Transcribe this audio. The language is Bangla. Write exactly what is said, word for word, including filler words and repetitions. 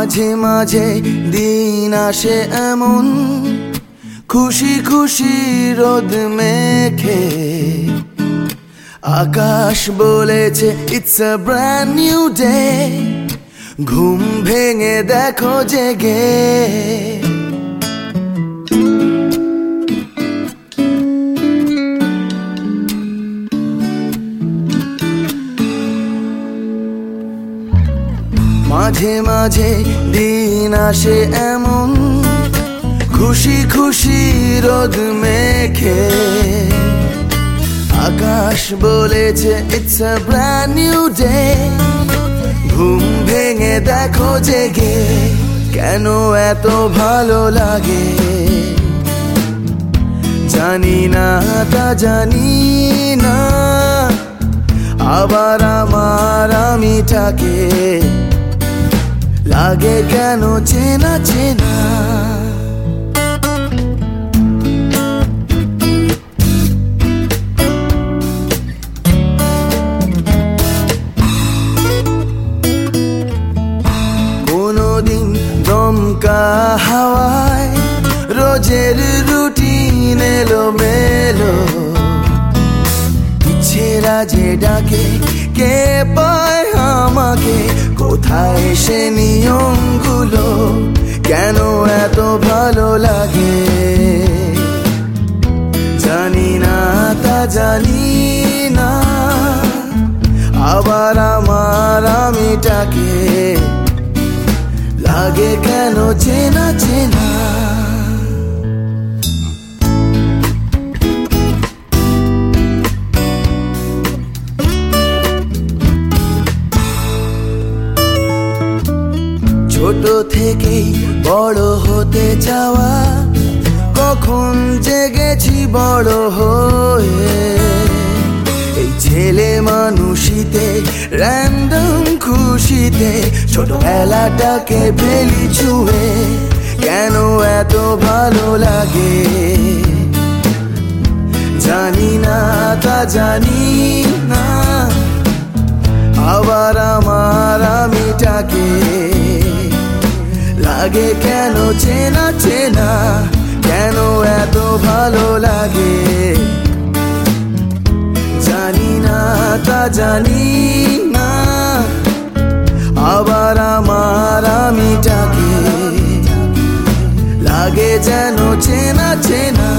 মাঝে মাঝে দিন আসে এমন খুশি খুশি রোদ মেখে, আকাশ বলেছে it's a brand new day, ঘুম ভেঙে দেখো জেগে। মাঝে মাঝে দিন আসে এমন খুশি খুশি রোদ মেখে, আকাশ বলেছে it's a brand new day, ঘুম ভেঙে দেখো জেগে। কেন এত ভালো লাগে জানি না, তা জানি না, আবার আমার আমিটাকে লাগে কেন চেনা চেনা। কোনদিন দমকা হাওয়ায় রোজের রুটিন এলো মেলো, ইচ্ছেরা যে ডাকে কে পায় আমাকে, কোথায় সে নিয়মগুলো, কেন এত ভালো লাগে জানি না, তা জানি না, আবার আমার আমিটাকে লাগে কেন চেনা চেনা। ছোট থেকেই বড় হতে চাওয়া, কখন জেগেছি বড় হয়ে, এই ছেলে মানুষিতে র্যান্ডম খুশিতে ছোটবেলাটাকে ফেলি ছুঁয়ে। কেন এত ভালো লাগে জানি না, তা জানি না, আবার আমার আমিটাকে লাগে কেন চেনা চেনা। কেন এত ভালো লাগে জানি না, তা জানি না, আবার আমার আমিটাকে লাগে যেন চেনা চেনা।